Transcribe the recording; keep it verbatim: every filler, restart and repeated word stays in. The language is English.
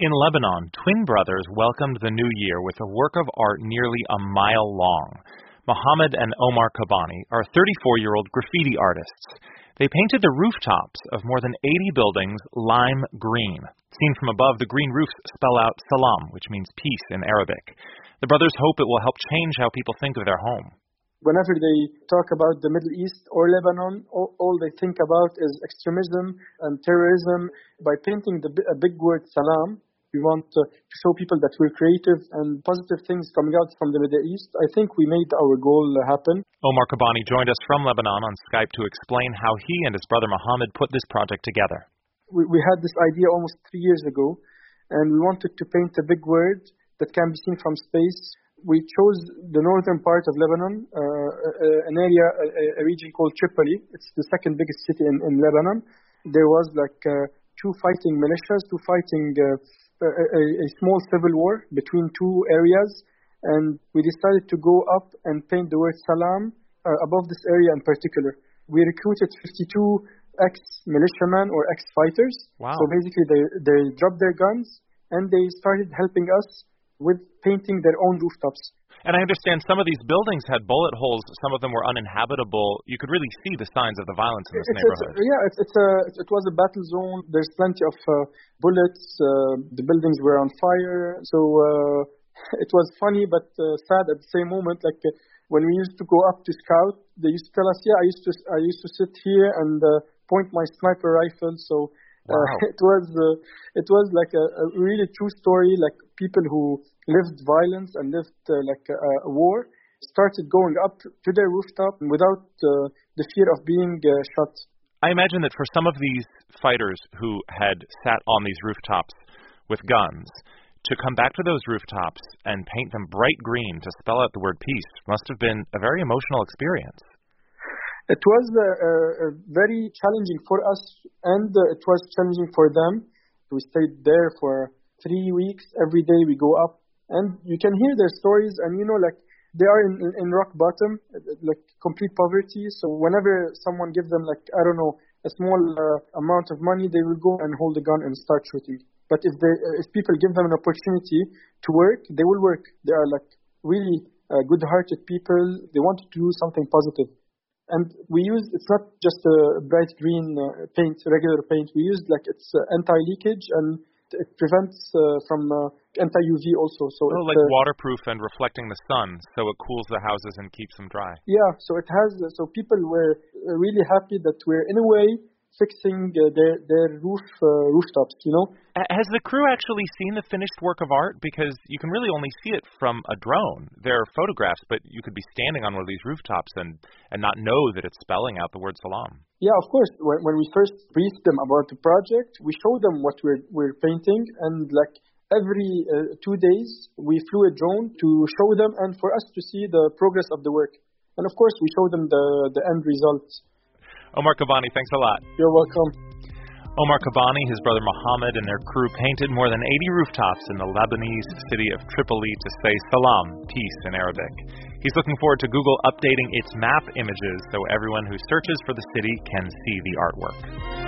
In Lebanon, twin brothers welcomed the new year with a work of art nearly a mile long. Mohammed and Omar Kabani are thirty-four-year-old graffiti artists. They painted the rooftops of more than eighty buildings lime green. Seen from above, the green roofs spell out salam, which means peace in Arabic. The brothers hope it will help change how people think of their home. Whenever they talk about the Middle East or Lebanon, all, all they think about is extremism and terrorism. By painting the, a big word salam, we want to show people that we're creative and positive things coming out from the Middle East. I think we made our goal happen. Omar Kabani joined us from Lebanon on Skype to explain how he and his brother Mohammed put this project together. We, we had this idea almost three years ago, and we wanted to paint a big word that can be seen from space. We chose the northern part of Lebanon, uh, an area, a, a region called Tripoli. It's the second biggest city in, in Lebanon. There was like uh, two fighting militias, two fighting uh, A, a, a small civil war between two areas, and we decided to go up and paint the word salam uh, above this area in particular. We recruited fifty-two ex-militiamen or ex-fighters. Wow. So basically they, they dropped their guns and they started helping us with painting their own rooftops. And I understand some of these buildings had bullet holes. Some of them were uninhabitable. You could really see the signs of the violence in this it's, neighborhood. It's, yeah, it's, it's a, it was a battle zone. There's plenty of uh, bullets. Uh, the buildings were on fire. So uh, it was funny but uh, sad at the same moment. Like uh, when we used to go up to scout, they used to tell us, "Yeah, I used to I used to sit here and uh, point my sniper rifle." So uh, wow. it was uh, it was like a, a really true story. Like people who lived violence and lived uh, like a, a war started going up to their rooftop without uh, the fear of being uh, shot. I imagine that for some of these fighters who had sat on these rooftops with guns, to come back to those rooftops and paint them bright green to spell out the word peace must have been a very emotional experience. It was uh, uh, very challenging for us, and uh, it was challenging for them. We stayed there for three weeks. Every day we go up. And you can hear their stories, and you know, like they are in, in, in rock bottom, like complete poverty. So whenever someone gives them, like I don't know, a small uh, amount of money, they will go and hold a gun and start shooting. But if they, if people give them an opportunity to work, they will work. They are like really uh, good-hearted people. They want to do something positive. And we use, it's not just a bright green uh, paint, regular paint. We use like it's uh, anti-leakage, and it prevents uh, from uh, anti-U V also. So oh, it's, like uh, waterproof and reflecting the sun, so it cools the houses and keeps them dry. Yeah, so it has. Uh, so people were really happy that we're in a way fixing uh, their their roof uh, rooftops. You know. Has the crew actually seen the finished work of art? Because you can really only see it from a drone. There are photographs, but you could be standing on one of these rooftops and and not know that it's spelling out the word salam. Yeah, of course. When, when we first briefed them about the project, we showed them what we're we're painting, and like every uh, two days we flew a drone to show them and for us to see the progress of the work. And of course, we show them the the end results. Omar Kabani, thanks a lot. You're welcome. Omar Kabani, his brother Mohammed, and their crew painted more than eighty rooftops in the Lebanese city of Tripoli to say salam, peace in Arabic. He's looking forward to Google updating its map images so everyone who searches for the city can see the artwork.